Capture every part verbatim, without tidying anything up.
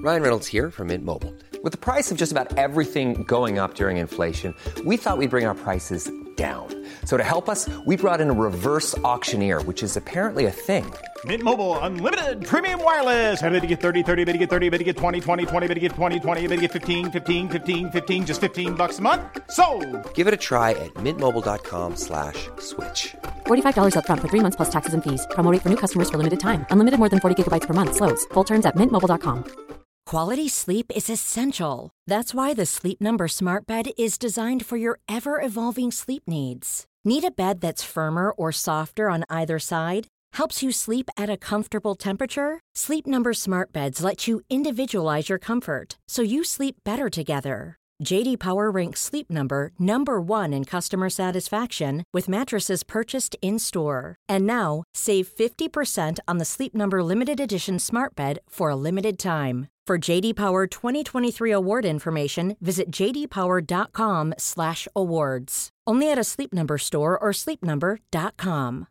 Ryan Reynolds here from Mint Mobile. With the price of just about everything going up during inflation, we thought we'd bring our prices down. So to help us, we brought in a reverse auctioneer, which is apparently a thing. Mint Mobile Unlimited Premium Wireless. How to get thirty, thirty, how to get thirty, how to get twenty, twenty, twenty, how to get twenty, twenty, how to get fifteen, fifteen, fifteen, fifteen, just fifteen bucks a month? Sold! Give it a try at mintmobile.com slash switch. forty-five dollars up front for three months plus taxes and fees. Promo rate for new customers for limited time. Unlimited more than forty gigabytes per month. Slows full terms at mint mobile dot com. Quality sleep is essential. That's why the Sleep Number Smart Bed is designed for your ever-evolving sleep needs. Need a bed that's firmer or softer on either side? Helps you sleep at a comfortable temperature? Sleep Number Smart Beds let you individualize your comfort, so you sleep better together. J D Power ranks Sleep Number number one in customer satisfaction with mattresses purchased in-store. And now, save fifty percent on the Sleep Number Limited Edition Smart Bed for a limited time. For J D Power twenty twenty-three award information, visit j d power dot com slash awards. Only at a Sleep Number store or sleep number dot com.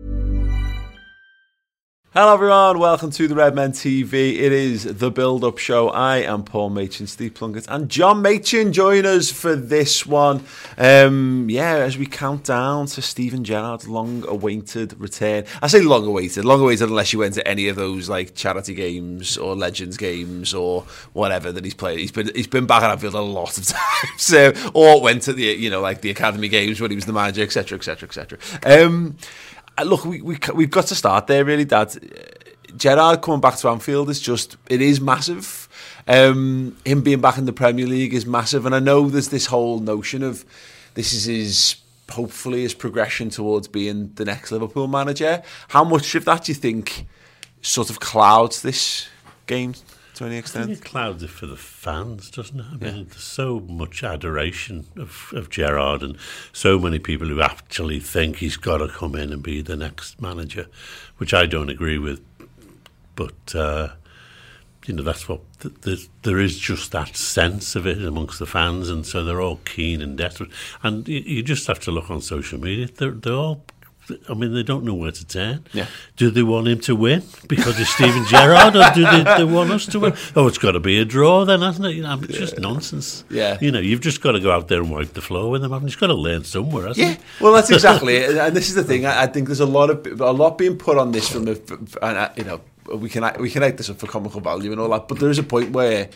Hello everyone, welcome to the Redmen T V. It is the build-up show. I am Paul Machin, Steve Plunkett, and John Machin join us for this one. Um, yeah, as we count down to Steven Gerrard's long-awaited return. I say long-awaited, long-awaited unless you went to any of those like charity games or Legends games or whatever that he's played. He's been he's been back at Anfield a lot of times, so, or went to the you know like the academy games when he was the manager, et cetera, et cetera, et cetera. Um, Look, we, we, we've got to start there, really, Dad. Gerrard coming back to Anfield is just, it is massive. Um, him being back in the Premier League is massive. And I know there's this whole notion of this is his, hopefully, his progression towards being the next Liverpool manager. How much of that do you think sort of clouds this game to any extent? I think it clouds it for the fans, doesn't it? I mean, Yeah. there's so much adoration of, of Gerrard and so many people who actually think he's got to come in and be the next manager, which I don't agree with. But, uh, you know, that's what... Th- th- there is just that sense of it amongst the fans, and so they're all keen and desperate. And you, you just have to look on social media. They're, they're all... I mean, they don't know where to turn. Yeah. Do they want him to win because it's Steven Gerrard, or do they, they want us to win? Oh, it's got to be a draw then, hasn't it? You know, it's yeah. just nonsense. Yeah. You know, you've just got to go out there and wipe the floor with them. I mean, he's got to learn somewhere, hasn't Yeah, he? well, that's exactly it. And this is the thing. I, I think there's a lot of a lot being put on this from, a, and uh, you know, we can we can act this up for comical value and all that. But there is a point where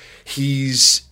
he's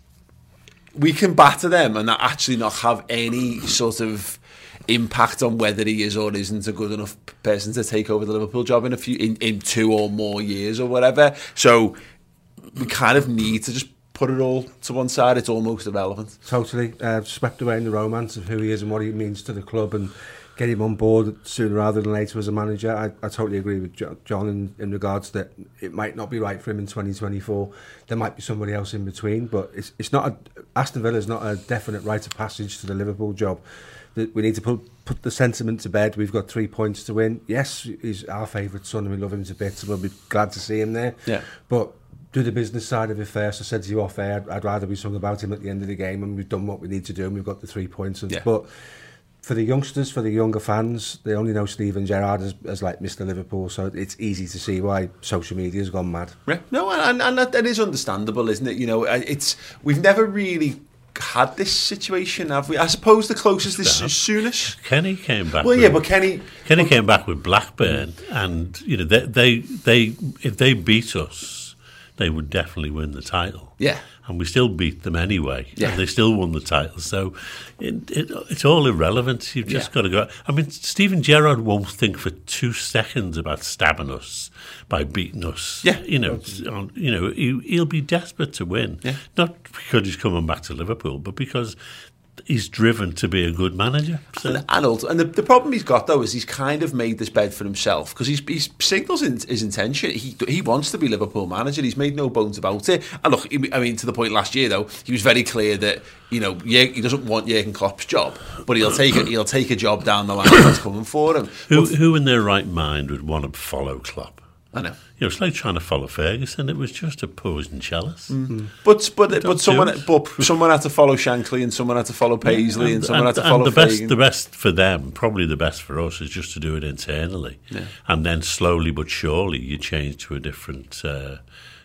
we can batter them and actually not have any sort of impact on whether he is or isn't a good enough person to take over the Liverpool job in a few in, in two or more years or whatever. So we kind of need to just put it all to one side. It's almost irrelevant. Totally. Uh, swept away in the romance of who he is and what he means to the club, and get him on board sooner rather than later as a manager. I, I totally agree with John in, in regards that it might not be right for him in twenty twenty-four. There might be somebody else in between, but it's it's not a, Aston Villa is not a definite rite of passage to the Liverpool job. That we need to put put the sentiment to bed. We've got three points to win. Yes, he's our favourite son and we love him to bits, and we'll be glad to see him there. Yeah. But do the business side of it first. I said to you off air, I'd, I'd rather be sung about him at the end of the game, and we've done what we need to do, and we've got the three points. Yeah. But for the youngsters, for the younger fans, they only know Steven Gerrard as, as like Mister Liverpool, so it's easy to see why social media has gone mad. Yeah. No, and, and that, that is understandable, isn't it? You know, it's we've never really had this situation, have we? I suppose the closest is Souness. Kenny came back. Well, with, yeah, but Kenny Kenny came back with Blackburn, and you know they, they they if they beat us, they would definitely win the title. Yeah. And we still beat them anyway. Yeah. And they still won the title. So it, it, it's all irrelevant. You've just Yeah. got to go. I mean, Steven Gerrard won't think for two seconds about stabbing us by beating us. Yeah. You know, on, you know he, he'll be desperate to win. Yeah. Not because he's coming back to Liverpool, but because he's driven to be a good manager. So. And, and, also, and the, the problem he's got, though, is he's kind of made this bed for himself, because he's, he's signals in, his intention. He he wants to be Liverpool manager. He's made no bones about it. And look, I mean, to the point last year, though, he was very clear that, you know, he doesn't want Jurgen Klopp's job, but he'll take a, he'll take a job down the line that's coming for him. Who, but, who in their right mind would want to follow Klopp? I know. You know, it's like trying to follow Ferguson. It was just a poison chalice. Mm-hmm. But but Don't but someone it. but someone had to follow Shankly, and someone had to follow Paisley, and, and someone and, had to follow and the best, Fagan. the best for them, probably the best for us, is just to do it internally, Yeah. and then slowly but surely you change to a different, uh,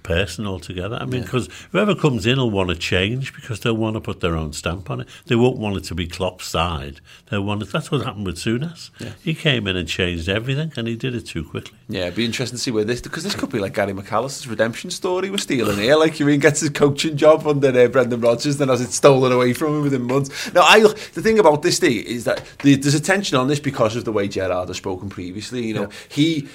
person altogether. I mean, because yeah. whoever comes in will want to change because they'll want to put their own stamp on it. They won't want it to be Klopp's side. They want it. That's what happened with Souness. Yeah. He came in and changed everything, and he did it too quickly. Yeah, it'd be interesting to see where this, because this could be like Gary McAllister's redemption story we're stealing here. Like, you mean, gets his coaching job under uh, Brendan Rodgers, then has it stolen away from him within months. Now, I the thing about this thing is that the, there's a tension on this because of the way Gerrard has spoken previously. You know, yeah. he.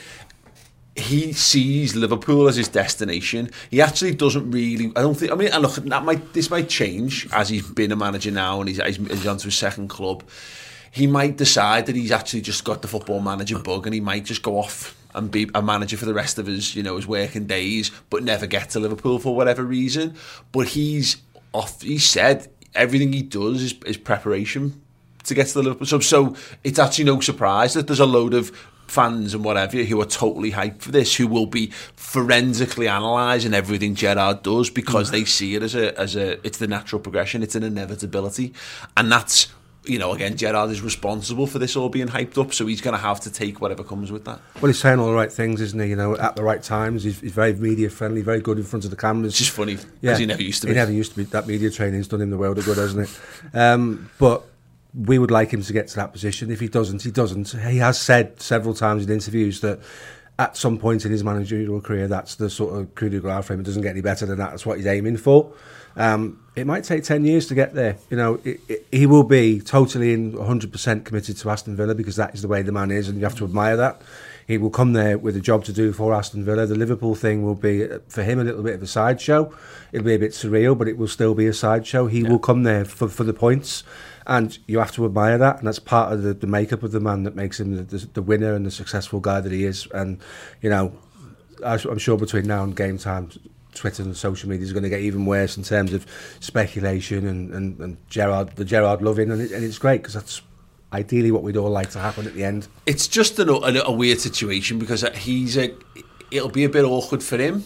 He sees Liverpool as his destination. He actually doesn't really. I don't think. I mean, and look, that might this might change as he's been a manager now and he's he's, he's on to his second club. He might decide that he's actually just got the football manager bug, and he might just go off and be a manager for the rest of his, you know, his working days, but never get to Liverpool for whatever reason. But he's off. He said everything he does is, is preparation to get to the Liverpool. So, so it's actually no surprise that there's a load of fans and whatever who are totally hyped for this, who will be forensically analysing everything Gerrard does because mm. they see it as a as a it's the natural progression, it's an inevitability, and that's, you know, again, Gerrard is responsible for this all being hyped up, so he's going to have to take whatever comes with that. Well, he's saying all the right things, isn't he? You know, at the right times. He's, he's very media friendly, very good in front of the cameras. It's just funny because yeah. he never used to be. He never used to be. That media training's done him the world of good, hasn't it? Um, but we would like him to get to that position. If he doesn't, he doesn't. He has said several times in interviews that at some point in his managerial career, that's the sort of coup de grace for him. It doesn't get any better than that. That's what he's aiming for. Um, it might take ten years to get there. You know, it, it, he will be totally in one hundred percent committed to Aston Villa because that is the way the man is, and you have to admire that. He will come there with a job to do for Aston Villa. The Liverpool thing will be, for him, a little bit of a sideshow. It'll be a bit surreal, but it will still be a sideshow. He yeah. will come there for, for the points. And you have to admire that, and that's part of the, the makeup of the man that makes him the, the, the winner and the successful guy that he is. And, you know, I'm sure between now and game time, Twitter and social media is going to get even worse in terms of speculation and, and, and Gerrard, the Gerrard loving, and, it, and it's great because that's ideally what we'd all like to happen at the end. It's just an, a, a weird situation because he's a, it'll be a bit awkward for him.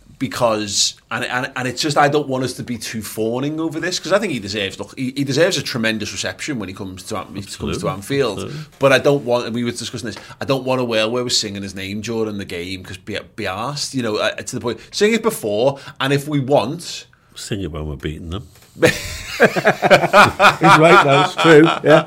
Because and, and and it's just, I don't want us to be too fawning over this because I think he deserves look he, he deserves a tremendous reception when he comes to he comes to Anfield. Absolutely. But I don't want, and we were discussing this, I don't want a whale where we're singing his name during the game because be, be arsed, you know, uh, to the point. Sing it before, and if we want, sing it when we're beating them. He's right, that's true. Yeah,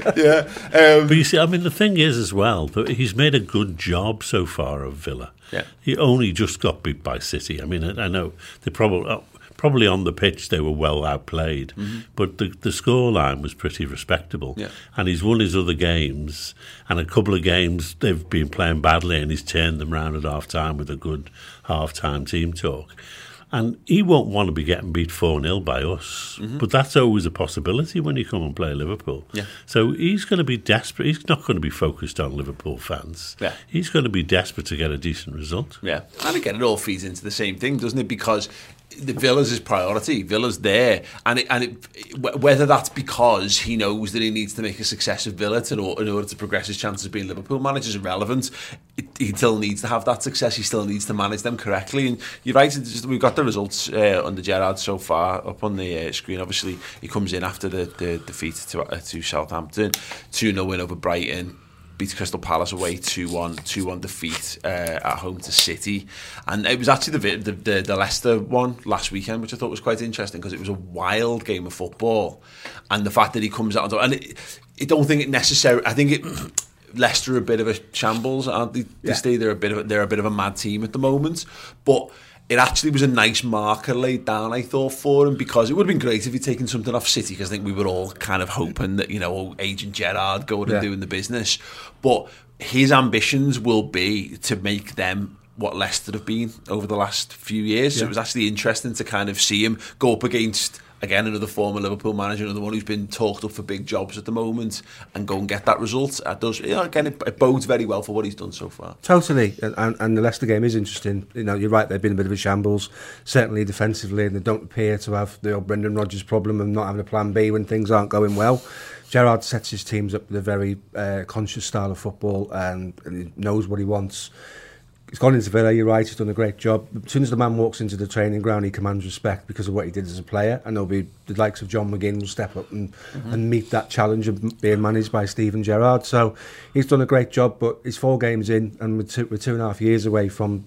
yeah. Um, but you see, I mean, the thing is as well that he's made a good job so far of Villa. Yeah. He only just got beat by City. I mean, I, I know they probably probably on the pitch they were well outplayed, mm-hmm. but the the scoreline was pretty respectable. Yeah. And he's won his other games, and a couple of games they've been playing badly, and he's turned them round at half time with a good half time team talk. And he won't want to be getting beat four nil by us. Mm-hmm. But that's always a possibility when you come and play Liverpool. Yeah. So he's going to be desperate. He's not going to be focused on Liverpool fans. Yeah. He's going to be desperate to get a decent result. Yeah. And again, it all feeds into the same thing, doesn't it? Because the Villa's his priority. Villa's there. And it, and it, whether that's because he knows that he needs to make a success of Villa to, in order to progress his chances of being Liverpool manager is irrelevant. It, he still needs to have that success. He still needs to manage them correctly. And you're right, it's just, we've got the results uh, under Gerrard so far up on the uh, screen. Obviously, he comes in after the, the defeat to, uh, to Southampton, two nil win over Brighton, beats Crystal Palace away two one, two one defeat uh, at home to City. And it was actually the, the, the, the Leicester one last weekend, which I thought was quite interesting because it was a wild game of football. And the fact that he comes out, and it, I don't think it necessarily, I think it, Leicester are a bit of a shambles, aren't they? Yeah. They they're a bit of a, they're a bit of a mad team at the moment, but it actually was a nice marker laid down, I thought, for him, because it would have been great if he'd taken something off City, because I think we were all kind of hoping that, you know, Agent Gerrard going yeah. and doing the business. But his ambitions will be to make them what Leicester have been over the last few years. Yeah. So it was actually interesting to kind of see him go up against, again, another former Liverpool manager, another one who's been talked up for big jobs at the moment, and go and get that result. It does, you know, again, it, it bodes very well for what he's done so far. Totally, and, and the Leicester game is interesting. You know, you're right, they've been a bit of a shambles, certainly defensively, and they don't appear to have the old Brendan Rodgers problem of not having a plan B when things aren't going well. Gerrard sets his teams up with a very uh, conscious style of football, and, and he knows what he wants. He's gone into Villa, you're right, he's done a great job. As soon as the man walks into the training ground, he commands respect because of what he did as a player. And there'll be the likes of John McGinn will step up and, mm-hmm. and meet that challenge of being managed by Steven Gerrard. So he's done a great job, but he's four games in, and we're two, we're two and a half years away from that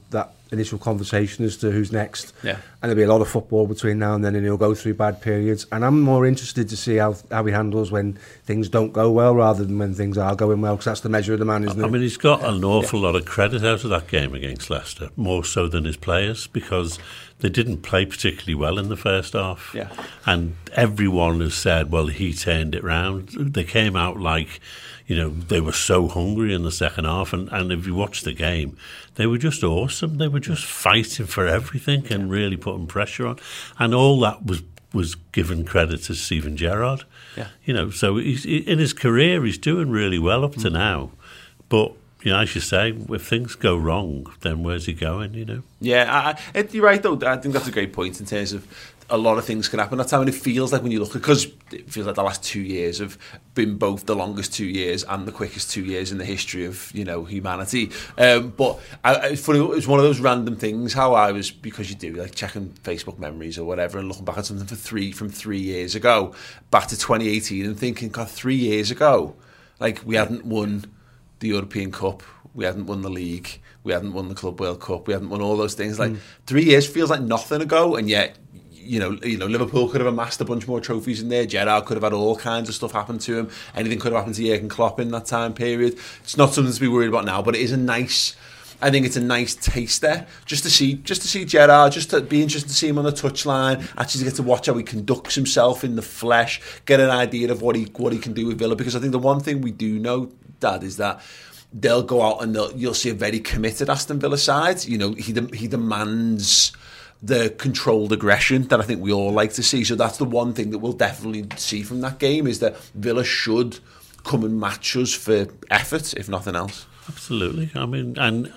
initial conversation as to who's next. Yeah. And there'll be a lot of football between now and then, and he'll go through bad periods. And I'm more interested to see how how he handles when things don't go well rather than when things are going well, because that's the measure of the man, isn't it? I mean, he's got an awful yeah. lot of credit out of that game against Leicester, more so than his players, because they didn't play particularly well in the first half. Yeah. And everyone has said, well, he turned it round. They came out like, you know, they were so hungry in the second half. And, and if you watch the game, they were just awesome. They were just fighting for everything and really putting pressure on. And all that was was given credit to Steven Gerrard. Yeah. You know, so he's, in his career, he's doing really well up to mm. now. But, you know, as you say, if things go wrong, then where's he going, you know? Yeah, I, I, you're right, though. I think that's a great point in terms of a lot of things can happen. That's how it feels like when you look at, because it feels like the last two years have been both the longest two years and the quickest two years in the history of, you know, humanity. Um, but I, it's funny, it was one of those random things how I was, because you do, like checking Facebook memories or whatever and looking back at something for three from three years ago, back to twenty eighteen and thinking, God, three years ago, like we hadn't won the European Cup, we hadn't won the league, we hadn't won the Club World Cup, we hadn't won all those things. Like mm. three years feels like nothing ago, and yet, you know, you know, Liverpool could have amassed a bunch more trophies in there. Gerrard could have had all kinds of stuff happen to him. Anything could have happened to Jurgen Klopp in that time period. It's not something to be worried about now, but it is a nice. I think it's a nice taster just to see, just to see Gerrard, just to be interested to see him on the touchline. Actually, to get to watch how he conducts himself in the flesh, get an idea of what he what he can do with Villa. Because I think the one thing we do know, Dad, is that they'll go out and they'll, you'll see a very committed Aston Villa side. You know, he he demands the controlled aggression that I think we all like to see. So that's the one thing that we'll definitely see from that game, is that Villa should come and match us for effort, if nothing else. Absolutely. I mean, and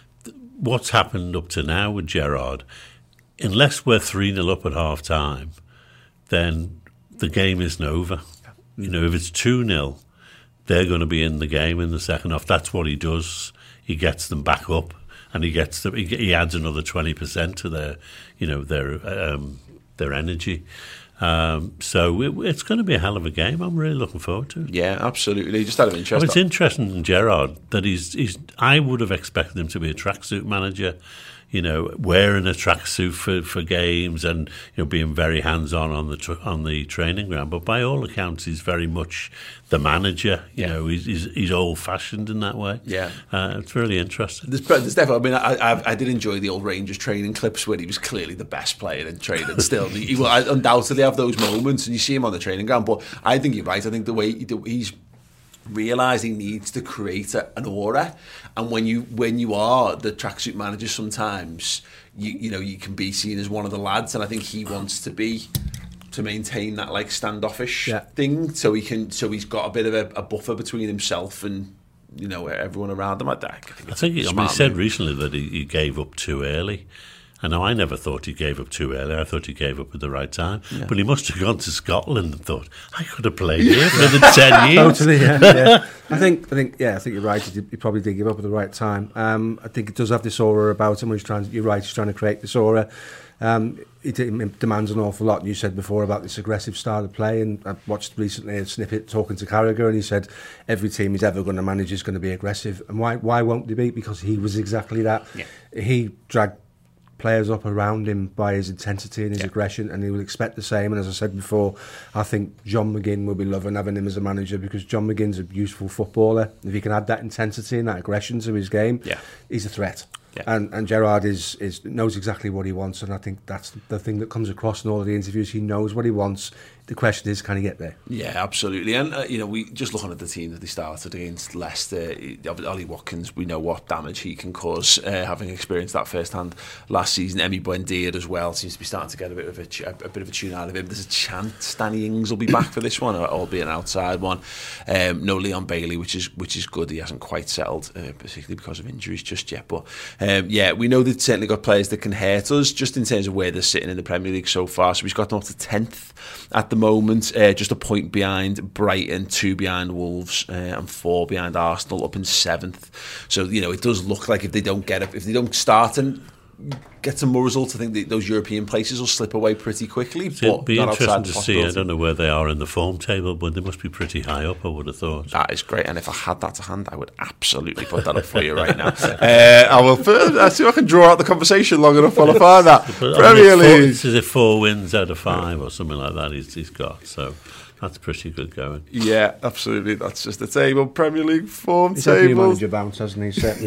what's happened up to now with Gerrard, unless we're three nil up at half time, then the game isn't over. You know, if it's two nil, they're going to be in the game in the second half. That's what he does. He gets them back up. And he gets the, he adds another twenty percent to their, you know, their um, their energy. Um, so it, it's going to be a hell of a game. I'm really looking forward to it. Yeah, absolutely. Just out of interest, well, it's interesting in Gerrard that he's he's. I would have expected him to be a tracksuit manager. You know, wearing a tracksuit for, for games and, you know, being very hands-on on the tra- on the training ground. But by all accounts, he's very much the manager. You yeah. know, he's, he's he's old-fashioned in that way. Yeah, uh, it's really interesting. There's, there's definitely. I mean, I, I I did enjoy the old Rangers training clips where he was clearly the best player in training. Still, he, he will undoubtedly have those moments, and you see him on the training ground. But I think you're right. I think the way he, he's realised he needs to create a, an aura, and when you when you are the tracksuit manager, sometimes you you know you can be seen as one of the lads, and I think he wants to be to maintain that like standoffish yeah. thing, so he can so he's got a bit of a, a buffer between himself and, you know, everyone around him. I think, I think, I think he, I mean, he said recently that he, he gave up too early. I know I never thought he gave up too early. I thought he gave up at the right time. Yeah. But he must have gone to Scotland and thought, I could have played here for another ten years. Totally, yeah. yeah. I think, I think, yeah, I think you're right. He, he probably did give up at the right time. Um, I think it does have this aura about him. He's trying. You're right. He's trying to create this aura. Um, it, it demands an awful lot. You said before about this aggressive style of play, and I watched recently a snippet talking to Carragher, and he said every team he's ever going to manage is going to be aggressive. And why? Why won't they be? Because he was exactly that. Yeah. He dragged players up around him by his intensity and his yeah. aggression, and he will expect the same. And as I said before, I think John McGinn will be loving having him as a manager, because John McGinn's a useful footballer. If he can add that intensity and that aggression to his game, yeah. he's a threat. Yeah. And and Gerrard is is knows exactly what he wants, and I think that's the thing that comes across in all of the interviews. He knows what he wants. The question is, can he get there? Yeah, absolutely. And uh, you know, we just looking at the team that they started against Leicester. Ollie Watkins, we know what damage he can cause, uh, having experienced that firsthand last season. Emi Buendia as well seems to be starting to get a bit of a, a bit of a tune out of him. There's a chance Danny Ings will be back for this one, albeit an outside one. Um, no Leon Bailey, which is which is good. He hasn't quite settled, uh, particularly because of injuries just yet. But um, yeah, we know they've certainly got players that can hurt us, just in terms of where they're sitting in the Premier League so far. So we've got them up to tenth at the moment, uh, just a point behind Brighton, two behind Wolves, uh, and four behind Arsenal, up in seventh. So, you know, it does look like if they don't get it, if they don't start and get some more results, I think that those European places will slip away pretty quickly. So it'd but be not interesting outside to the see. I possibility. don't know where they are in the form table, but they must be pretty high up, I would have thought. That is great, and if I had that to hand, I would absolutely put that up for you right now. Uh, I will. Further, I'll see if I can draw out the conversation long enough while I find that. But, I Premier mean, it's four, League. it's as if four wins out of five or something like that he's, he's got, so that's pretty good going. Yeah, absolutely. That's just the table. Premier League form He's had new table. manager bounce, hasn't he? Set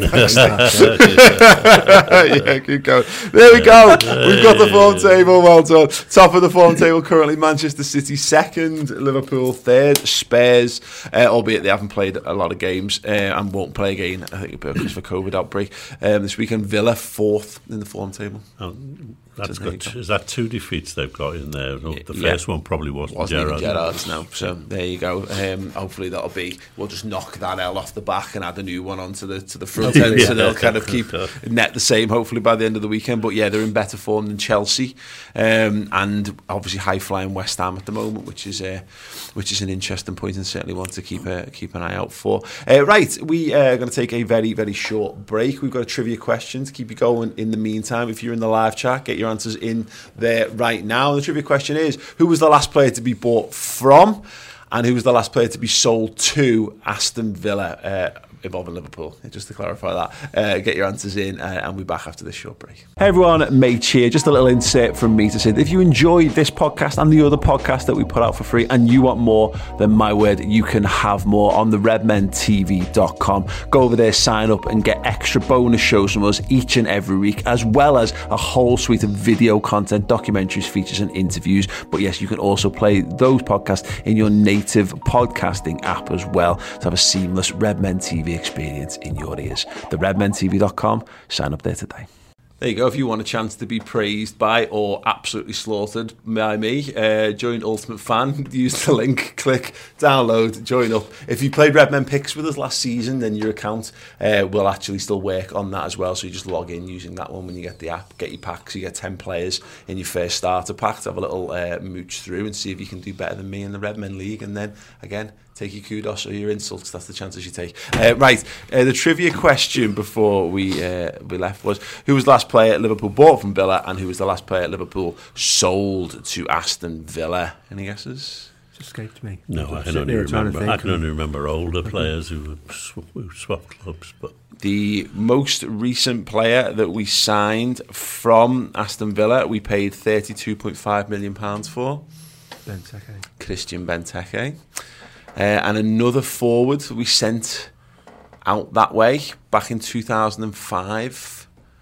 Yeah, keep going. There we go. We've got the form table. Well done. Top of the form table currently: Manchester City second, Liverpool third, Spurs, uh, albeit they haven't played a lot of games uh, and won't play again. I think because of the COVID outbreak um, this weekend. Villa fourth in the form table. Oh, that's So there got, you go. is that two defeats they've got in there? No, the Yeah. first one probably wasn't, Wasn't even Gerrard. Gerrard's now. So there you go. Um, hopefully that'll be. We'll just knock that L off the back and add a new one onto the to the front end. Yeah. So they'll kind of keep net the same. Hopefully by the end of the weekend. But yeah, they're in better form than Chelsea, um, and obviously high flying West Ham at the moment, which is uh, which is an interesting point and certainly one to keep uh, keep an eye out for. Uh, right, we are going to take a very very short break. We've got a trivia question to keep you going. In the meantime, if you're in the live chat, get your answers in there right now. The trivia question is: who was the last player to be bought from, and who was the last player to be sold to Aston Villa, uh, involving Liverpool? Just to clarify that. Uh, get your answers in, uh, and we'll be back after this short break. Hey everyone, Mate here. Just a little insert from me to say that if you enjoyed this podcast and the other podcast that we put out for free, and you want more, then my word, you can have more on the redmen t v dot com. Go over there, sign up, and get extra bonus shows from us each and every week, as well as a whole suite of video content, documentaries, features, and interviews. But yes, you can also play those podcasts in your native podcasting app as well to have a seamless Redmen T V experience in your ears. The redmen t v dot com. Sign up there today. There you go. If you want a chance to be praised by or absolutely slaughtered by me, uh, join Ultimate Fan. Use the link, click, download, join up. If you played Redmen Picks with us last season, then your account uh, will actually still work on that as well. So you just log in using that one when you get the app, get your packs. You get ten players in your first starter pack to have a little uh, mooch through and see if you can do better than me in the Redmen League. And then, again, take your kudos or your insults. That's the chances you take. Uh, right, uh, the trivia question before we uh, we left was: who was the last player at Liverpool bought from Villa, and who was the last player at Liverpool sold to Aston Villa? Any guesses? Just escaped me. No, I can Sitting only here trying to remember. think I can and- only remember older players who, sw- who swapped clubs. But The most recent player that we signed from Aston Villa, we paid thirty-two point five million pounds for. Benteke. Christian Benteke. Uh, and another forward we sent out that way back in two thousand five.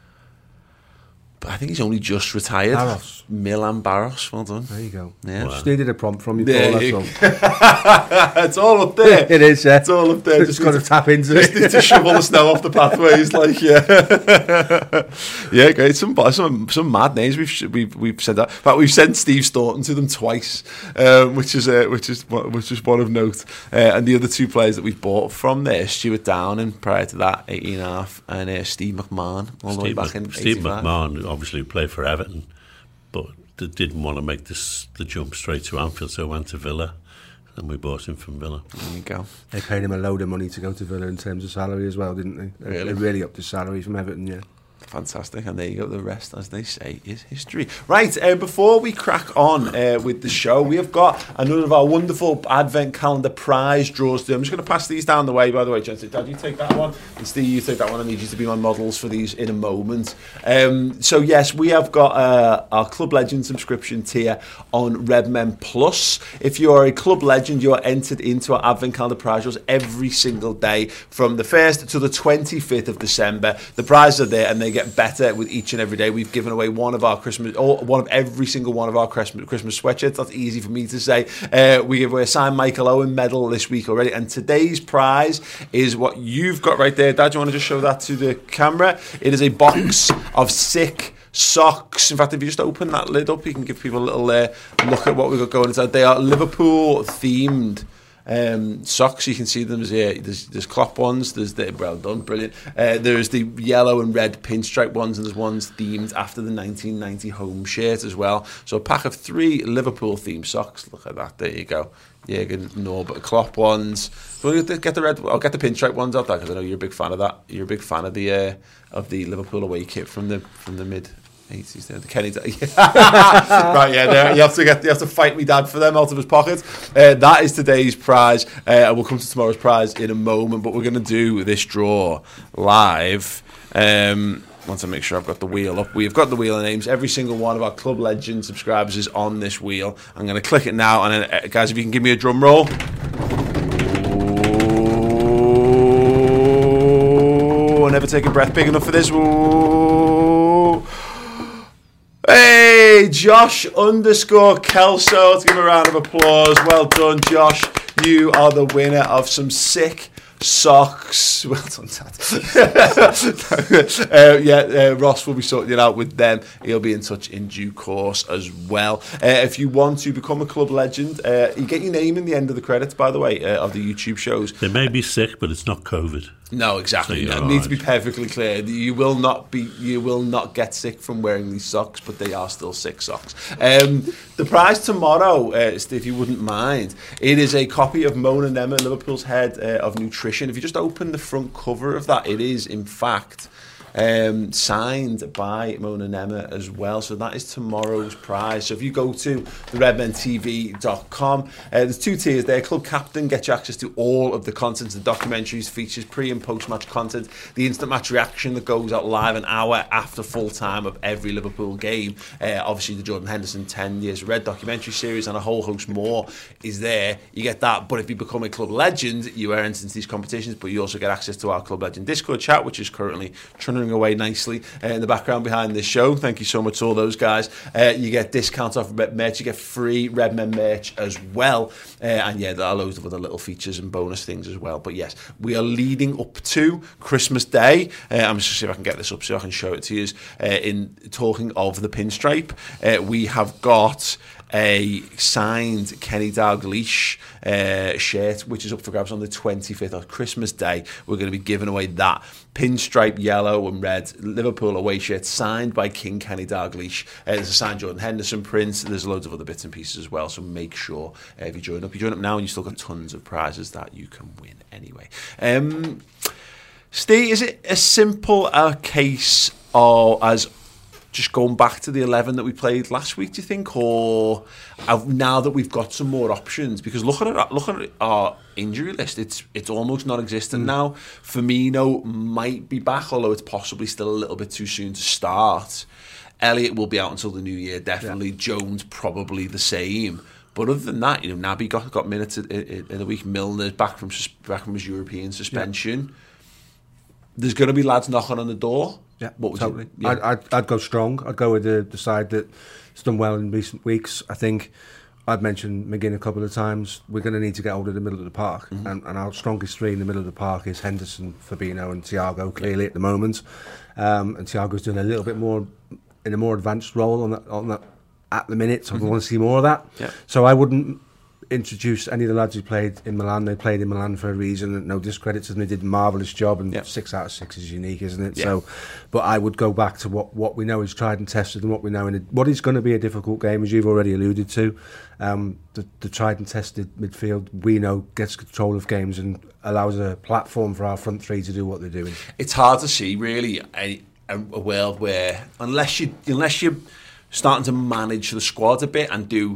But I think he's only just retired. Barros. Milan Barros, well done. There you go. Yeah. Just needed a prompt from you, There Paul. you That's all. It's all up there. It is, yeah. It's all up there. Just got to need tap into Just need it. to shovel the snow off the pathways, like yeah, yeah, great. Some some some mad names we've we've we've said that. In fact, we've sent Steve Staunton to them twice, um, which is uh, which is which is one of note. Uh, and the other two players that we've bought from there, Stuart Downing prior to that, eighteen and a half, and uh, Steve McMahon all the way Steve, back in Mc, Steve eighty-five. McMahon obviously played for Everton, but they didn't want to make this the jump straight to Anfield, so went to Villa, and we bought him from Villa. There you go. They paid him a load of money to go to Villa in terms of salary as well, didn't they? They- Really? They really upped his salary from Everton, yeah. Fantastic, and there you go. The rest, as they say, is history. Right, uh, before we crack on uh, with the show, we have got another of our wonderful Advent Calendar prize draws. To I'm just going to pass these down the way, by the way, Jensen. Dad, you take that one, and Steve, you take that one. I need you to be my models for these in a moment. Um, so, yes, we have got uh, our Club Legend subscription tier on Redmen Plus. If you are a Club Legend, you are entered into our Advent Calendar prize draws every single day from the first to the twenty-fifth of December. The prizes are there, and they get better with each and every day. We've given away one of our Christmas, or one of every single one of our Christmas Christmas sweatshirts. That's easy for me to say. Uh, we give away a signed Michael Owen medal this week already, and today's prize is what you've got right there. Dad, do you want to just show that to the camera? It is a box of sick socks. In fact, if you just open that lid up, you can give people a little uh, look at what we've got going inside. They are Liverpool themed um, socks. You can see them as uh, there's, there's Klopp ones. There's the well done, brilliant. Uh, there's the yellow and red pinstripe ones, and there's ones themed after the nineteen ninety home shirt as well. So a pack of three Liverpool themed socks. Look at that. There you go. Yeah, good. No, but Klopp ones. So get the red. I'll get the pinstripe ones out there because I know you're a big fan of that. You're a big fan of the uh, of the Liverpool away kit from the from the mid eighties. There, the Kenny. Right, yeah. There, you have to get. You have to fight me, Dad, for them out of his pocket. Uh, that is today's prize, uh, and we'll come to tomorrow's prize in a moment. But we're going to do this draw live. Um, Once I make sure I've got the wheel up. We've got the wheel of names. Every single one of our Club Legend subscribers is on this wheel. I'm going to click it now. And then, uh, guys, if you can give me a drum roll. Ooh, never take a breath big enough for this. Ooh. Hey, Josh underscore Kelso. Let's give him a round of applause. Well done, Josh. You are the winner of some sick socks. Well done, Dad. uh, yeah, uh, Ross will be sorting it out with them. He'll be in touch in due course as well. Uh, if you want to become a Club Legend, uh, you get your name in the end of the credits, by the way, uh, of the YouTube shows. They may be sick, but it's not COVID. No, exactly. So it right. needs to be perfectly clear. You will not be. You will not get sick from wearing these socks, but they are still sick socks. Um, the prize tomorrow, uh, if you wouldn't mind, it is a copy of Mona Nema, Liverpool's Head uh, of Nutrition. If you just open the front cover of that, it is in fact um, signed by Mona Nema as well. So that is tomorrow's prize. So if you go to the redmen t v dot com, uh, there's two tiers there. Club Captain gets you access to all of the content, the documentaries, features, pre and post match content, the instant match reaction that goes out live an hour after full time of every Liverpool game. Uh, obviously the Jordan Henderson ten years Red documentary series and a whole host more is there. You get that, but if you become a Club Legend, you are entered into these competitions, but you also get access to our Club Legend Discord chat, which is currently churning away nicely uh, in the background behind this show. Thank you so much to all those guys. Uh, you get discounts off merch, you get free Redmen merch as well, uh, and yeah, there are loads of other little features and bonus things as well. But yes, we are leading up to Christmas Day. uh, I'm just going to see if I can get this up so I can show it to you. Uh, in talking of the pinstripe, uh, we have got a signed Kenny Dalglish uh, shirt, which is up for grabs on the twenty-fifth on Christmas Day. We're going to be giving away that pinstripe yellow and red Liverpool away shirt signed by King Kenny Dalglish. Uh, there's a signed Jordan Henderson print. There's loads of other bits and pieces as well. So make sure uh, if you join up, you join up now, and you still got tons of prizes that you can win anyway. Um, Steve, is it as simple a case or as just going back to the eleven that we played last week, do you think, or now that we've got some more options? Because looking at looking at our injury list, it's it's almost non-existent mm. now. Firmino might be back, although it's possibly still a little bit too soon to start. Elliott will be out until the new year, definitely. Yeah. Jones probably the same. But other than that, you know, Naby got got minutes in, in, in the week. Milner's back from back from his European suspension. Yeah. There's going to be lads knocking on the door. Yeah, what would totally. You, yeah. I'd, I'd, I'd go strong. I'd go with the, the side that's done well in recent weeks. I think I've mentioned McGinn a couple of times. We're going to need to get hold of the middle of the park. Mm-hmm. And, and our strongest three in the middle of the park is Henderson, Fabinho and Thiago, clearly at the moment. Um, and Thiago's doing a little bit more, in a more advanced role on that, on that at the minute. So mm-hmm. I want to see more of that. Yeah. So I wouldn't introduce any of the lads who played in Milan. They played in Milan for a reason. No discredit to them. They did a marvellous job, and yep. six out of six is unique, isn't it? Yep. So, but I would go back to what, what we know is tried and tested, and what we know in a, what is going to be a difficult game, as you've already alluded to. Um, the, the tried and tested midfield, we know, gets control of games and allows a platform for our front three to do what they're doing. It's hard to see, really, a, a, a world where unless you unless you're starting to manage the squad a bit and do.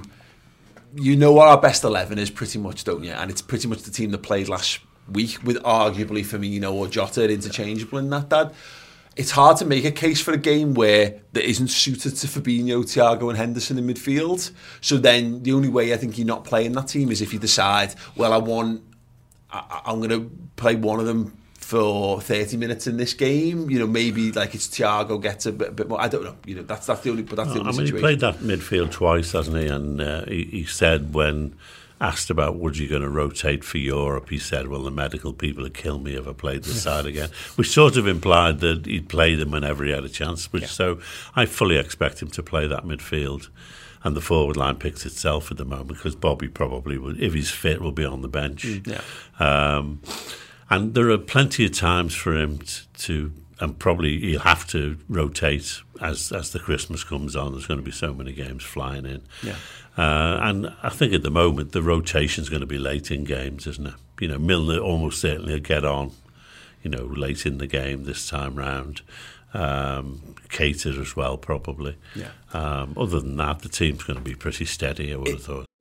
You know what our best eleven is pretty much, don't you? And it's pretty much the team that played last week with arguably Firmino or Jota interchangeable in that, Dad. It's hard to make a case for a game where that isn't suited to Fabinho, Thiago and Henderson in midfield. So then the only way I think you're not playing that team is if you decide, well, I want, I, I'm going to play one of them for thirty minutes in this game. You know, maybe like it's Thiago gets a bit, a bit more. I don't know. You know, that's that's the only. But that's no, the only I mean, situation. He played that midfield twice, hasn't he? And uh, he, he said when asked about would you going to rotate for Europe, he said, well, the medical people would kill me if I played this side again, which sort of implied that he'd play them whenever he had a chance. Which yeah. So I fully expect him to play that midfield. And the forward line picks itself at the moment because Bobby probably, will, if he's fit, will be on the bench. Mm, yeah. Um, and there are plenty of times for him to, to, and probably he'll have to rotate as as the Christmas comes on. There's going to be so many games flying in. Yeah. Uh, and I think at the moment the rotation's going to be late in games, isn't it? You know, Milner almost certainly will get on, you know, late in the game this time round. Um, Cater as well, probably. Yeah. Um, other than that, the team's going to be pretty steady, I would have thought.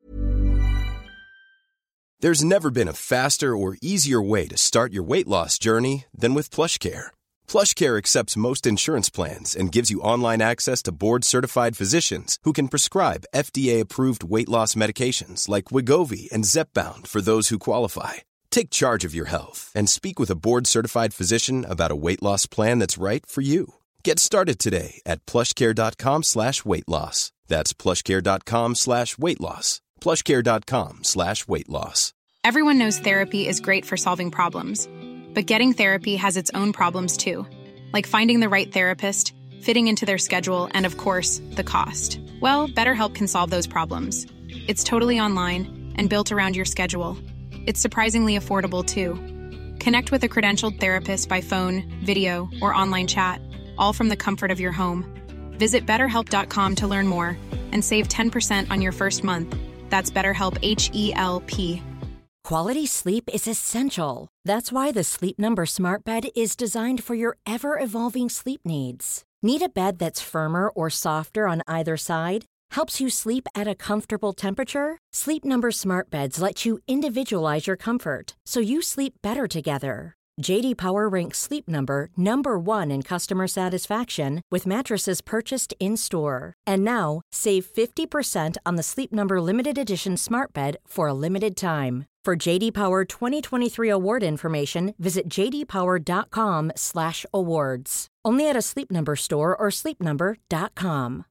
There's never been a faster or easier way to start your weight loss journey than with PlushCare. PlushCare accepts most insurance plans and gives you online access to board-certified physicians who can prescribe F D A-approved weight loss medications like Wegovy and Zepbound for those who qualify. Take charge of your health and speak with a board-certified physician about a weight loss plan that's right for you. Get started today at plushcare.com slash weight loss. That's plushcare.com slash weight loss. plushcare.com slash weight loss. Everyone knows therapy is great for solving problems, but getting therapy has its own problems too, like finding the right therapist, fitting into their schedule, and of course, the cost. Well, BetterHelp can solve those problems. It's totally online and built around your schedule. It's surprisingly affordable, too. Connect with a credentialed therapist by phone, video, or online chat, all from the comfort of your home. Visit better help dot com to learn more and save ten percent on your first month. That's BetterHelp, H E L P. Quality sleep is essential. That's why the Sleep Number Smart Bed is designed for your ever-evolving sleep needs. Need a bed that's firmer or softer on either side? Helps you sleep at a comfortable temperature? Sleep Number Smart Beds let you individualize your comfort, so you sleep better together. J D Power ranks Sleep Number number one in customer satisfaction with mattresses purchased in-store. And now, save fifty percent on the Sleep Number Limited Edition Smart Bed for a limited time. For J D Power twenty twenty-three award information, visit jdpower.com slash awards. Only at a Sleep Number store or sleep number dot com.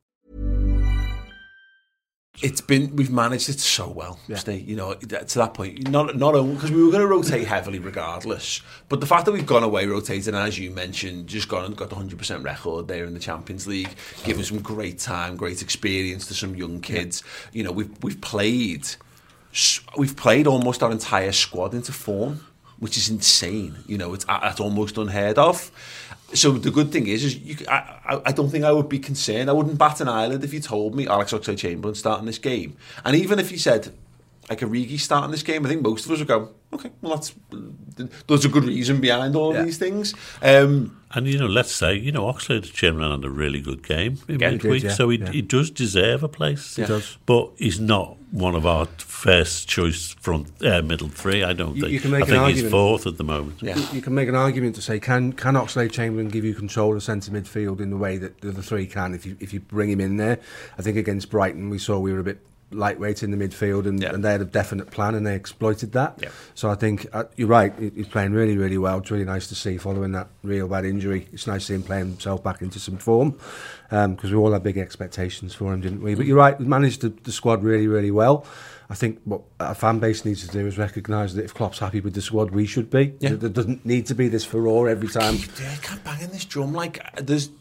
It's been we've managed it so well, yeah. Steve, you know, to that point. Not not only because we were going to rotate heavily regardless, but the fact that we've gone away rotating, and as you mentioned, just gone and got the one hundred percent record there in the Champions League, giving some great time, great experience to some young kids. Yeah. You know, we've we've played we've played almost our entire squad into form, which is insane. You know, it's it's almost unheard of. So the good thing is, is you, I, I don't think I would be concerned. I wouldn't bat an eyelid if you told me Alex Oxlade-Chamberlain starting this game. And even if you said, like, Origi starting this game, I think most of us would go, okay, well, that's there's a good reason behind all yeah. of these things. Um, and, you know, let's say, you know, Oxlade-Chamberlain had a really good game in yeah, midweek, yeah, so he, yeah. he does deserve a place. Yeah. He does. But he's not one of our first choice front uh, middle three, I don't you, think. You can make I think an he's argument. fourth at the moment. Yeah. You, you can make an argument to say, can can Oxlade-Chamberlain give you control of centre midfield in the way that the other three can if you if you bring him in there? I think against Brighton we saw we were a bit lightweight in the midfield and, yeah. and they had a definite plan and they exploited that. Yeah. So I think uh, you're right, he's playing really, really well. It's really nice to see following that real bad injury. It's nice to see him playing himself back into some form because um, we all had big expectations for him, didn't we? But you're right, we managed the, the squad really, really well. I think what our fan base needs to do is recognise that if Klopp's happy with the squad, we should be. Yeah. There doesn't need to be this furore every time. Yeah, I can't bang in this drum. Like, there's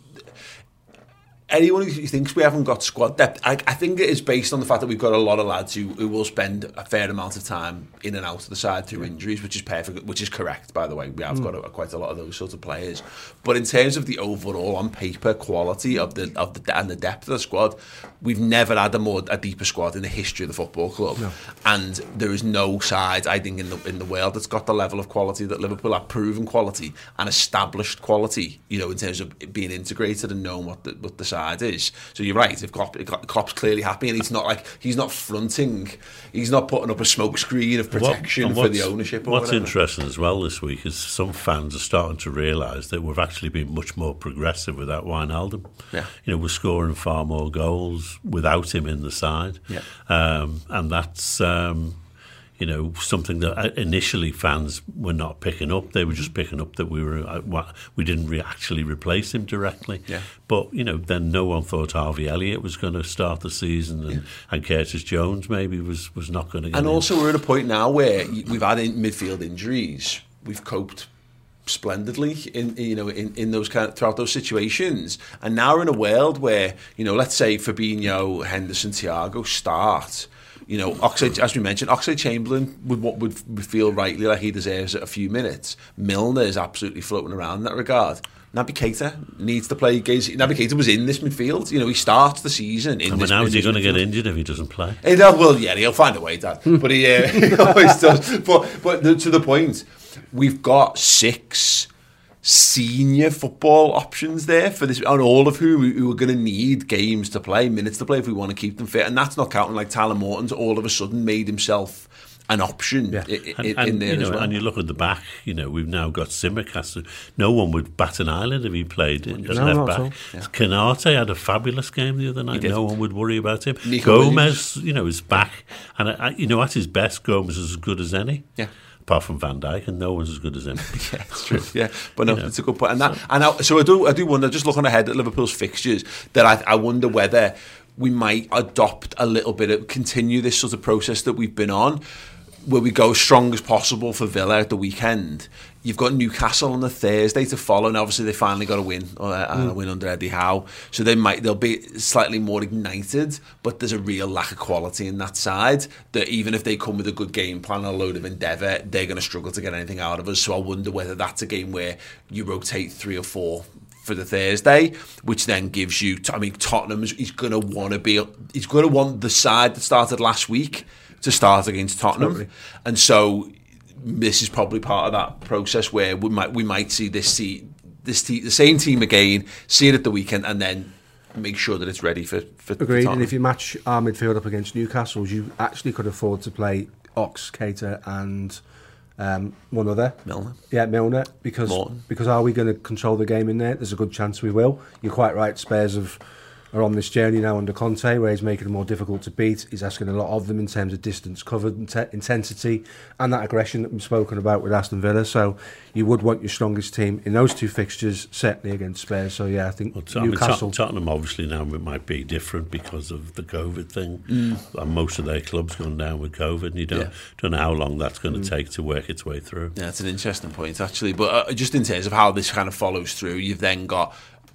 anyone who thinks we haven't got squad depth, I, I think it is based on the fact that we've got a lot of lads who, who will spend a fair amount of time in and out of the side through injuries, which is perfect, which is correct, by the way. We have mm. got a, quite a lot of those sorts of players. But in terms of the overall, on paper, quality of the of the and the depth of the squad, we've never had a more a deeper squad in the history of the football club. No. And there is no side, I think, in the in the world that's got the level of quality that Liverpool have, proven quality and established quality. You know, in terms of being integrated and knowing what the what the side is. So you're right. If Klopp, Klopp's clearly happy, and he's not like he's not fronting, he's not putting up a smokescreen of protection what, for the ownership. Or what's whatever. interesting as well this week is some fans are starting to realise that we've actually been much more progressive without Wijnaldum. Yeah, you know, we're scoring far more goals without him in the side. Yeah, um, and that's. Um, you know, something that initially fans were not picking up. They were just picking up that we were we didn't re- actually replace him directly. Yeah. But, you know, then no one thought Harvey Elliott was going to start the season, and, yeah. and Curtis Jones maybe was, was not going to get And in. also we're at a point now where we've had in midfield injuries. We've coped splendidly in you know in, in those kind of, throughout those situations, and now we're in a world where, you know, let's say Fabinho, Henderson, Thiago start. You know, Oxlade, as we mentioned, Oxlade-Chamberlain would what would, would feel rightly like he deserves a few minutes. Milner is absolutely floating around in that regard. Naby Keita needs to play. Naby Keita was in this midfield. You know, he starts the season in and this. Now is he going to midfield. get injured if he doesn't play? He, well, yeah, he'll find a way, Dad. But he, uh, he always does. But but the, to the point, we've got six senior football options there for this, and all of whom who are going to need games to play, minutes to play if we want to keep them fit. And that's not counting like Tyler Morton's all of a sudden made himself an option yeah. in, and, in and, there you know, as well. And you look at the back, you know, we've now got Simicast. No one would bat an eyelid if he played as no, left not back. yeah. Canate had a fabulous game the other night. No one would worry about him. Nico Gomez, Williams. you know, is back. And, uh, you know, at his best, Gomez is as good as any. Yeah. Apart from Van Dijk, and no one's as good as him. Yeah, it's true. Yeah, but no, You know, it's a good point. And that, and I, so I do, I do wonder. Just looking ahead at Liverpool's fixtures, that I, I wonder whether we might adopt a little bit of continue this sort of process that we've been on, where we go as strong as possible for Villa at the weekend. You've got Newcastle on the Thursday to follow, and obviously they finally got a win, uh, mm. a win under Eddie Howe. So they might they'll be slightly more ignited, but there's a real lack of quality in that side. That even if they come with a good game plan and a load of endeavour, they're going to struggle to get anything out of us. So I wonder whether that's a game where you rotate three or four for the Thursday, which then gives you. I mean, Tottenham is going to want to be. He's going to want the side that started last week to start against Tottenham, totally. And so this is probably part of that process where we might we might see this see this te- the same team again, see it at the weekend, and then make sure that it's ready for. for Agreed. For and if you match our midfield up against Newcastle's, you actually could afford to play Ox, Keita, and um, one other Milner. Yeah, Milner. Because Morton. because are we going to control the game in there? There's a good chance we will. You're quite right. Spurs have. Are on this journey now under Conte, where he's making it more difficult to beat. He's asking a lot of them in terms of distance covered, intensity, and that aggression that we've spoken about with Aston Villa. So you would want your strongest team in those two fixtures, certainly against Spurs. So yeah, I think well, I mean, Newcastle. Tottenham obviously now it might be different because of the COVID thing. Mm. And most of their clubs gone down with COVID, and you don't yeah. don't know how long that's going to mm. take to work its way through. Yeah, it's an interesting point actually. But uh, just in terms of how this kind of follows through, you've then got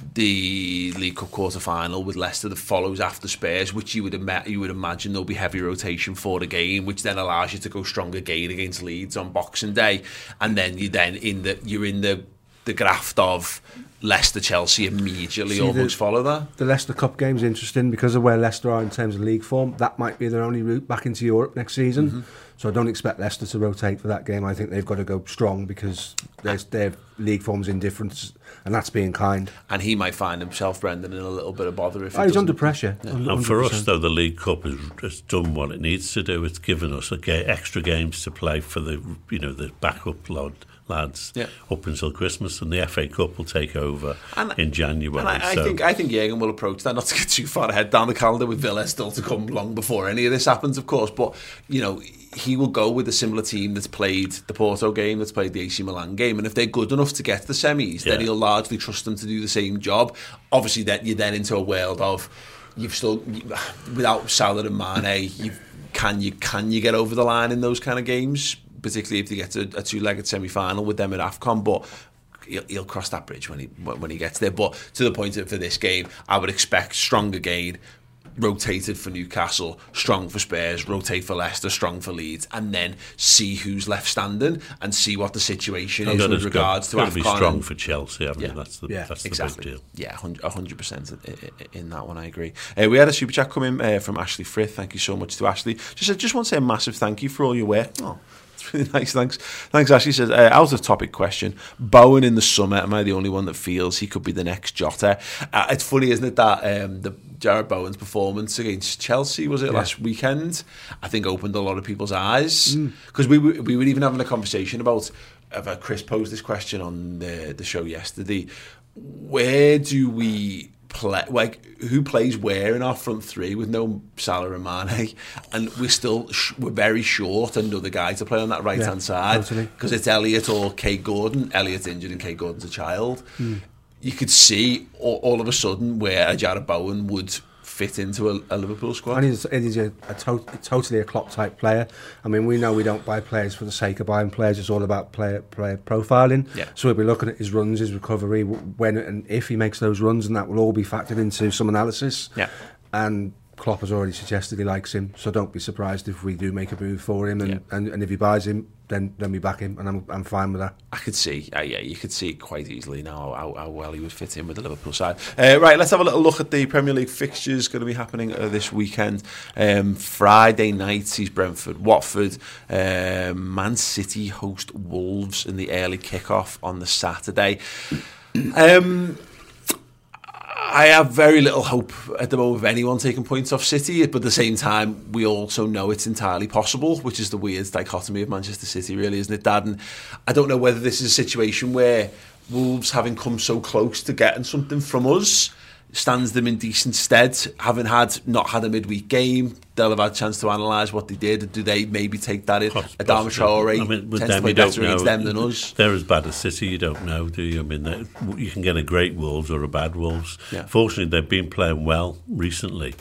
the League Cup quarter final with Leicester that follows after Spurs, which you would ima- you would imagine there'll be heavy rotation for the game, which then allows you to go strong again against Leeds on Boxing Day, and then you then in the you're in the the graft of Leicester Chelsea immediately. See, almost the, follow that. The Leicester Cup game's interesting because of where Leicester are in terms of league form. That might be their only route back into Europe next season. Mm-hmm. So I don't expect Leicester to rotate for that game. I think they've got to go strong because their, their league form's indifferent, and that's being kind. And he might find himself, Brendan, in a little bit of bother if oh, he he's under pressure. Yeah. And for us, though, the League Cup has, has done what it needs to do. It's given us a ga- extra games to play for the you know the backup lad, lads yeah. up until Christmas, and the F A Cup will take over and, in January. And I, so. I think I think Jürgen will approach that, not to get too far ahead down the calendar, with Villa still to come long before any of this happens, of course. But you know, he will go with a similar team that's played the Porto game, that's played the A C Milan game, and if they're good enough to get to the semis, yeah. then he'll largely trust them to do the same job. Obviously, that you're then into a world of you've still without Salah and Mane, you can you can you get over the line in those kind of games, particularly if they get to a two-legged semi-final with them at AFCON, but he'll, he'll cross that bridge when he when he gets there. But to the point of for this game, I would expect strong again. Rotated for Newcastle, strong for Spurs, rotate for Leicester, strong for Leeds, and then see who's left standing and see what the situation is with regards to AFCON. Got to be strong for Chelsea, haven't yeah. you? That's the, yeah, that's the exactly. big deal. Yeah, one hundred percent in that one, I agree. Uh, we had a super chat come in uh, from Ashley Frith. Thank you so much to Ashley. Just, I just want to say a massive thank you for all your work. Oh, it's really nice, thanks. Thanks, Ashley. Says, uh, out of topic question, Bowen in the summer, am I the only one that feels he could be the next Jota? Uh, it's funny, isn't it, that um, the Jarrod Bowen's performance against Chelsea, was it, yeah. last weekend, I think opened a lot of people's eyes. Because mm. we, were, we were even having a conversation about, uh, Chris posed this question on the, the show yesterday, where do we play, like who plays where in our front three with no Salah and Mane, and we're still sh- we're very short another guy to play on that right hand yeah, side because totally. It's Elliott or Kate Gordon. Elliott's injured and Kate Gordon's a child. Mm. You could see all, all of a sudden where a Jarrod Bowen would fit into a, a Liverpool squad. And he's, he's a, a to- totally a Klopp type player. I mean, we know we don't buy players for the sake of buying players. It's all about player player profiling. Yeah. So we'll be looking at his runs, his recovery, when and if he makes those runs, and that will all be factored into some analysis. Yeah. And Klopp has already suggested he likes him, so don't be surprised if we do make a move for him, and, yeah. and, and if he buys him, then then we back him, and I'm I'm fine with that. I could see, uh, yeah, you could see it quite easily now how, how well he would fit in with the Liverpool side. Uh, right, let's have a little look at the Premier League fixtures going to be happening uh, this weekend. Um, Friday night sees Brentford, Watford, um, Man City host Wolves in the early kickoff on the Saturday. Um. I have very little hope at the moment of anyone taking points off City, but at the same time, we also know it's entirely possible, which is the weird dichotomy of Manchester City, really, isn't it, Dad? And I don't know whether this is a situation where Wolves, having come so close to getting something from us, stands them in decent stead, having had not had a midweek game. They'll have had a chance to analyse what they did. Do they maybe take that in? Adama Traore I mean, tends them, to play better know. against them than us. They're as bad as City, you don't know, do you? I mean, you can get a great Wolves or a bad Wolves. Yeah. Fortunately, they've been playing well recently.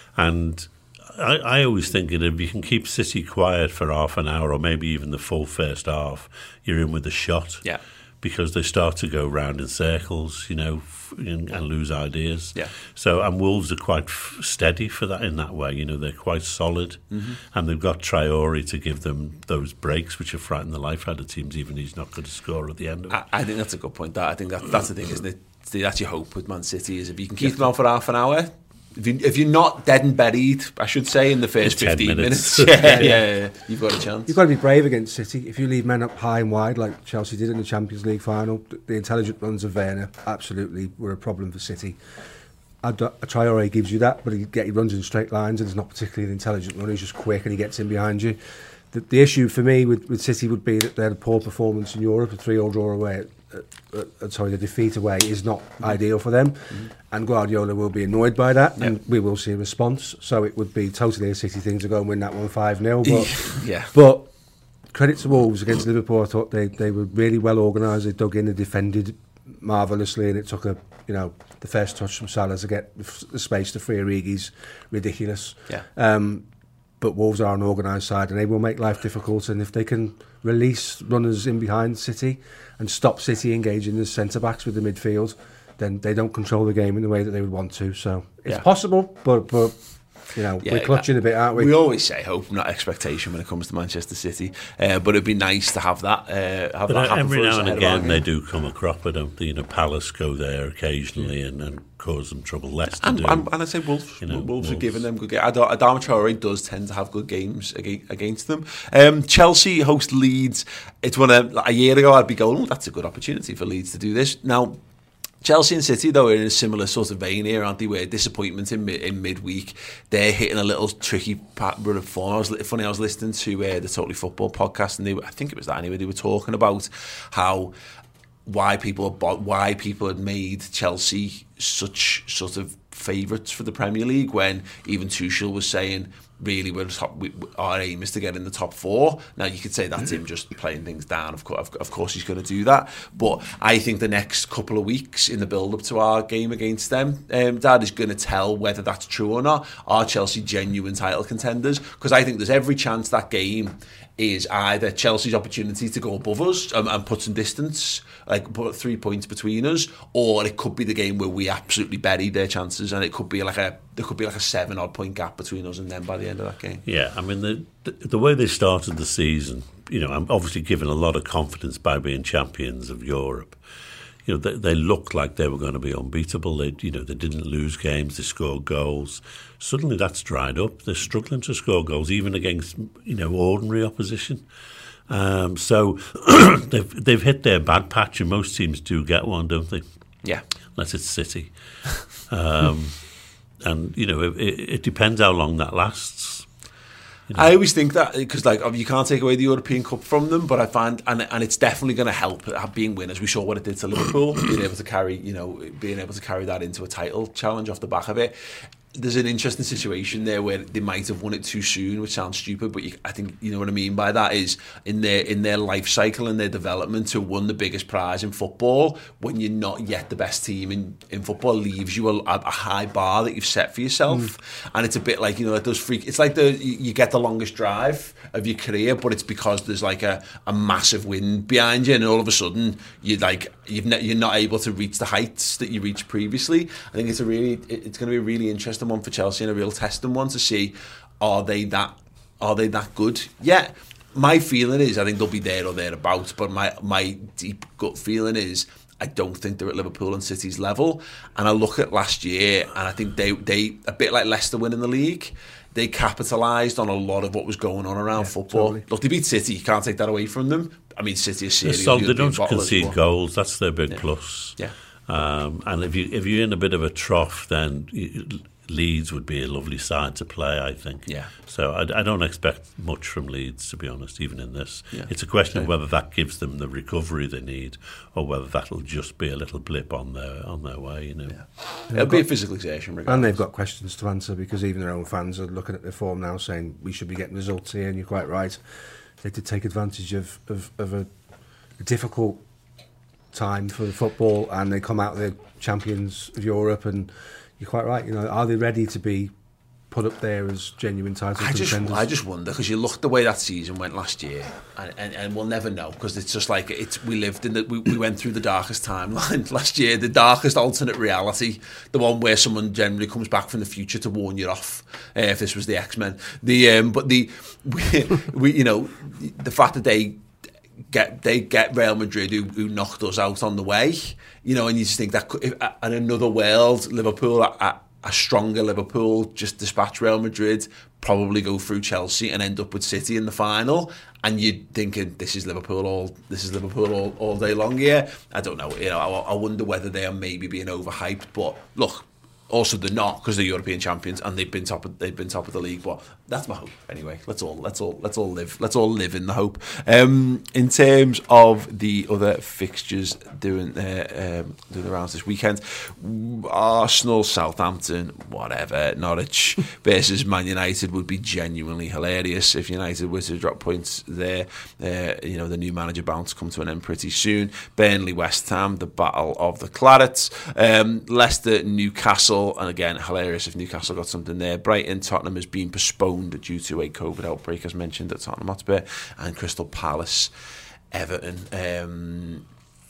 And I, I always think that if you can keep City quiet for half an hour or maybe even the full first half, you're in with a shot. Yeah. Because they start to go round in circles, you know, and, and lose ideas. Yeah. So, and Wolves are quite f- steady for that in that way. You know, they're quite solid, mm-hmm. and they've got Traore to give them those breaks, which have frightened the life out of teams. Even he's not going to score at the end of it. I, I think that's a good point. That I think that that's the thing, isn't it? That's your hope with Man City is if you can keep yeah. them on for half an hour. If, you, if you're not dead and buried, I should say, in the first in fifteen minutes, minutes yeah, yeah, yeah, you've got a chance. You've got to be brave against City. If you leave men up high and wide, like Chelsea did in the Champions League final, the intelligent runs of Werner absolutely were a problem for City. A Traore gives you that, but he, get, he runs in straight lines and he's not particularly an intelligent runner. He's just quick and he gets in behind you. The, the issue for me with, with City would be that they had a poor performance in Europe, a three-all draw away at Uh, uh, sorry, the defeat away is not mm-hmm. ideal for them, mm-hmm. and Guardiola will be annoyed by that, yep. and we will see a response. So it would be totally a City thing to go and win that one five nil. But, yeah. but credit to Wolves against Liverpool. I thought they, they were really well organised. They dug in, they defended marvellously, and it took a you know the first touch from Salah to get the space to free Origi's ridiculous. Yeah. Um, But Wolves are an organised side and they will make life difficult, and if they can release runners in behind City and stop City engaging the centre-backs with the midfield, then they don't control the game in the way that they would want to. So it's yeah. possible, but but you know yeah, we're clutching yeah. a bit, aren't we? We always say hope, not expectation, when it comes to Manchester City. Uh, but it'd be nice to have that. Uh, have but that happen every for now us and ahead again, they do come a cropper, don't they? You know, Palace go there occasionally and, and cause them trouble. Leicester and, do. And, and I say Wolves, you know, Wolves, Wolves are giving them good games. Adama Traore does tend to have good games against them. Um, Chelsea host Leeds. It's one of, like a year ago I'd be going, oh, that's a good opportunity for Leeds to do this. Now, Chelsea and City, though, are in a similar sort of vein here, aren't they? Where disappointment in, mid- in midweek, they're hitting a little tricky run of form. I was funny. I was listening to uh, the Totally Football podcast, and they, I think it was that anyway. They were talking about how why people why people had made Chelsea such sort of favourites for the Premier League when even Tuchel was saying, really, we're top, we, our aim is to get in the top four. Now, you could say that's him just playing things down. Of course, of course he's going to do that. But I think the next couple of weeks in the build-up to our game against them, um, Dad, is going to tell whether that's true or not. Are Chelsea genuine title contenders? Because I think there's every chance that game is either Chelsea's opportunity to go above us and, and put some distance, like put three points between us, or it could be the game where we absolutely buried their chances, and it could be like a there could be like a seven odd point gap between us and them by the end of that game. Yeah, I mean the the, the way they started the season, you know, I'm obviously given a lot of confidence by being champions of Europe. You know, they, they looked like they were going to be unbeatable. They, you know, they didn't lose games. They scored goals. Suddenly, that's dried up. They're struggling to score goals, even against you know ordinary opposition. Um, so they've they've hit their bad patch, and most teams do get one, don't they? Yeah, unless it's City. Um, and you know, it, it depends how long that lasts. You know? I always think that because like you can't take away the European Cup from them, but I find and and it's definitely going to help being winners. We saw what it did to Liverpool, being able to carry you know being able to carry that into a title challenge off the back of it. There's an interesting situation there where they might have won it too soon, which sounds stupid, but you, I think you know what I mean by that is in their in their life cycle and their development to win the biggest prize in football when you're not yet the best team in, in football leaves you a, a high bar that you've set for yourself, mm. and it's a bit like you know like those freak. It's like the you get the longest drive of your career, but it's because there's like a, a massive wind behind you, and all of a sudden you like you've ne- you're not able to reach the heights that you reached previously. I think it's a really it's going to be a really interesting one for Chelsea and a real testing one to see are they that are they that good. Yeah, my feeling is I think they'll be there or thereabouts, but my my deep gut feeling is I don't think they're at Liverpool and City's level. And I look at last year and I think they they a bit like Leicester winning the league, they capitalised on a lot of what was going on around yeah, football. Totally. Look, they beat City, you can't take that away from them. I mean, City is serious. So they don't concede goals, that's their big yeah. plus. Yeah. Um, and if you if you're in a bit of a trough, then you, Leeds would be a lovely side to play, I think. Yeah. So I, I don't expect much from Leeds, to be honest, even in this. Yeah. It's a question yeah. of whether that gives them the recovery they need, or whether that'll just be a little blip on their on their way. You know, yeah. it'll be a physicalisation, regardless. And they've got questions to answer because even their own fans are looking at their form now, saying we should be getting results here. And you're quite right; they did take advantage of of, of a, a difficult time for the football, and they come out the champions of Europe and. You're quite right. You know, are they ready to be put up there as genuine title I just, contenders? I just wonder because you look the way that season went last year, and, and, and we'll never know because it's just like it's. We lived in the. We, we went through the darkest timeline last year, the darkest alternate reality, the one where someone generally comes back from the future to warn you off. Uh, if this was the X-Men, the um, but the we, we you know the fact that they. Get they get Real Madrid who, who knocked us out on the way, you know, and you just think that could, if, in another world, Liverpool, a, a stronger Liverpool, just dispatch Real Madrid, probably go through Chelsea and end up with City in the final, and you're thinking this is Liverpool all this is Liverpool all, all day long. Yeah, I don't know, you know, I, I wonder whether they are maybe being overhyped, but look. Also, they're not because they're European champions and they've been top. Of, they've been top of the league. But that's my hope. Anyway, let's all let's all let's all live. Let's all live in the hope. Um, in terms of the other fixtures doing uh, um, doing the rounds this weekend, Arsenal, Southampton, whatever, Norwich versus Man United would be genuinely hilarious if United were to drop points there. Uh, you know, the new manager bound to come to an end pretty soon. Burnley, West Ham, the battle of the Clarets. Um, Leicester, Newcastle. And again, hilarious if Newcastle got something there. Brighton, Tottenham has been postponed due to a COVID outbreak, as mentioned, at Tottenham Hotspur. And Crystal Palace, Everton. Um,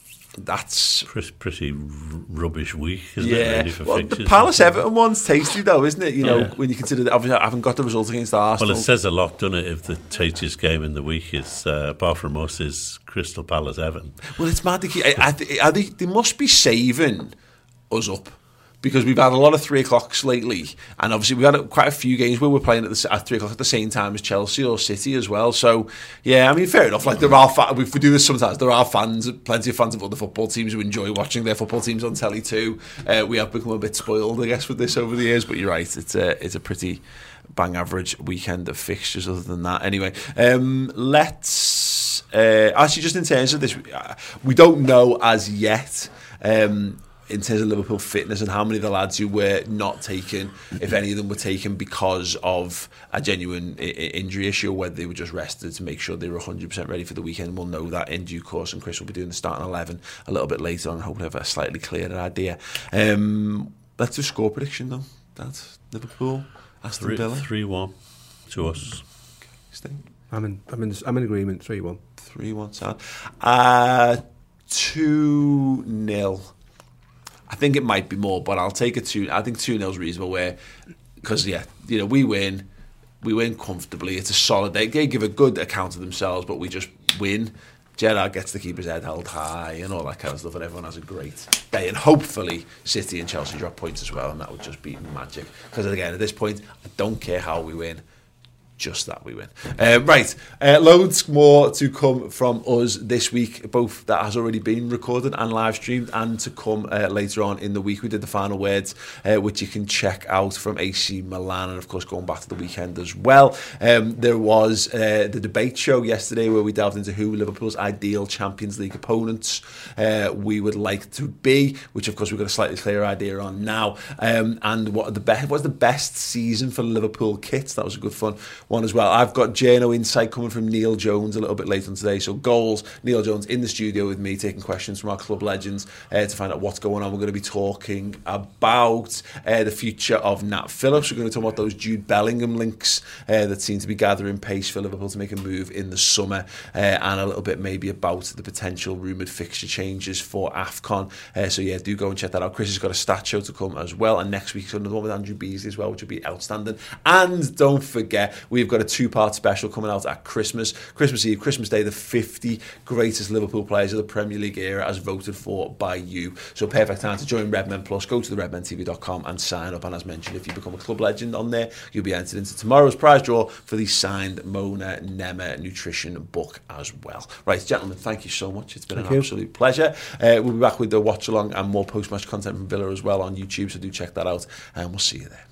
that's pretty, pretty rubbish week, isn't yeah. it? Really, for well, fixtures? The Palace Everton one's tasty, though, isn't it? You know, yeah. when you consider that, obviously, I haven't got the result against Arsenal. Well, it says a lot, doesn't it? If the tastiest game in the week is, uh, apart from us, is Crystal Palace Everton. Well, it's mad. They, I, I, they, they must be saving us up. Because we've had a lot of three o'clocks lately, and obviously we've had quite a few games where we're playing at, the, at three o'clock at the same time as Chelsea or City as well. So, yeah, I mean, fair enough. Like there are, fa- we do this sometimes. There are fans, plenty of fans of other football teams who enjoy watching their football teams on telly too. Uh, we have become a bit spoiled, I guess, with this over the years. But you're right, it's a it's a pretty bang average weekend of fixtures. Other than that, anyway, um, let's uh, actually just in terms of this, we don't know as yet. Um, in terms of Liverpool fitness and how many of the lads who were not taken, if any of them were taken because of a genuine I- injury issue, or whether they were just rested to make sure they were one hundred percent ready for the weekend. We'll know that in due course, and Chris will be doing the starting eleven a little bit later on, hopefully have a slightly clearer idea. Um, let's do score prediction though. That's Liverpool, Aston Villa. three one to us. Okay. I'm in, I'm in, I'm in agreement, three one. three one, sound. Uh, two nil. I think it might be more, but I'll take a two. I think two nil is reasonable. Where, because yeah, you know, we win, we win comfortably. It's a solid. They, they give a good account of themselves, but we just win. Gerrard gets to keep his head held high and all that kind of stuff, and everyone has a great day. And hopefully, City and Chelsea drop points as well, and that would just be magic. Because again, at this point, I don't care how we win. just that we win. Uh, right, uh, loads more to come from us this week, both that has already been recorded and live streamed, and to come uh, later on in the week. We did the final words, uh, which you can check out from A C Milan, and of course going back to the weekend as well. Um, there was uh, the debate show yesterday where we delved into who Liverpool's ideal Champions League opponents uh, we would like to be, which of course we've got a slightly clearer idea on now, um, and what the best was the best season for Liverpool kits. That was a good fun one as well. I've got J N O insight coming from Neil Jones a little bit later on today. So goals, Neil Jones in the studio with me, taking questions from our club legends uh, to find out what's going on. We're going to be talking about uh, the future of Nat Phillips. We're going to talk about those Jude Bellingham links uh, that seem to be gathering pace for Liverpool to make a move in the summer, uh, and a little bit maybe about the potential rumoured fixture changes for AFCON. Uh, so yeah, do go and check that out. Chris has got a stat show to come as well, and next week's another one with Andrew Beasley as well, which will be outstanding. And don't forget, we've got a two-part special coming out at Christmas. Christmas Eve, Christmas Day, the fifty greatest Liverpool players of the Premier League era as voted for by you. So perfect time to join Redmen Plus. Go to the redmen t v dot com and sign up. And as mentioned, if you become a club legend on there, you'll be entered into tomorrow's prize draw for the signed Mona Nema nutrition book as well. Right, gentlemen, thank you so much. It's been thank an you. absolute pleasure. Uh, we'll be back with the watch along and more post-match content from Villa as well on YouTube, so do check that out, and we'll see you there.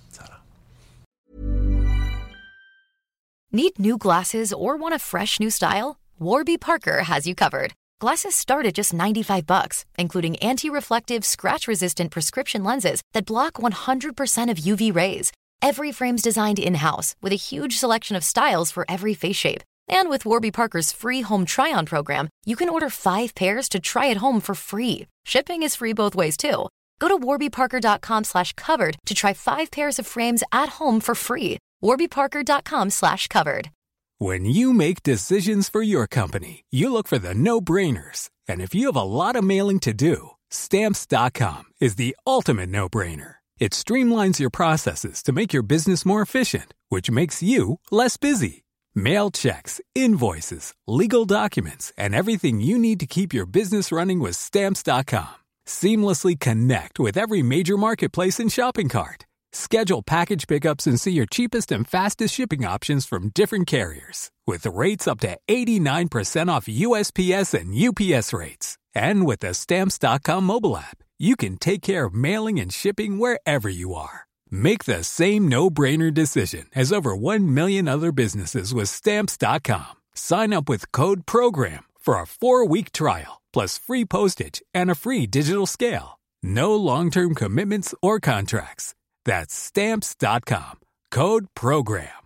Need new glasses or want a fresh new style? Warby Parker has you covered. Glasses start at just ninety-five bucks, including anti-reflective, scratch-resistant prescription lenses that block one hundred percent of U V rays. Every frame's designed in-house with a huge selection of styles for every face shape. And with Warby Parker's free home try-on program, you can order five pairs to try at home for free. Shipping is free both ways, too. Go to warby parker dot com slash covered to try five pairs of frames at home for free. warby parker dot com slash covered. When you make decisions for your company, you look for the no-brainers. And if you have a lot of mailing to do, Stamps dot com is the ultimate no-brainer. It streamlines your processes to make your business more efficient, which makes you less busy. Mail checks, invoices, legal documents, and everything you need to keep your business running with Stamps dot com. Seamlessly connect with every major marketplace and shopping cart. Schedule package pickups and see your cheapest and fastest shipping options from different carriers, with rates up to eighty-nine percent off U S P S and U P S rates. And with the Stamps dot com mobile app, you can take care of mailing and shipping wherever you are. Make the same no-brainer decision as over one million other businesses with Stamps dot com. Sign up with code PROGRAM for a four-week trial, plus free postage and a free digital scale. No long-term commitments or contracts. That's Stamps dot com. Code PROGRAM.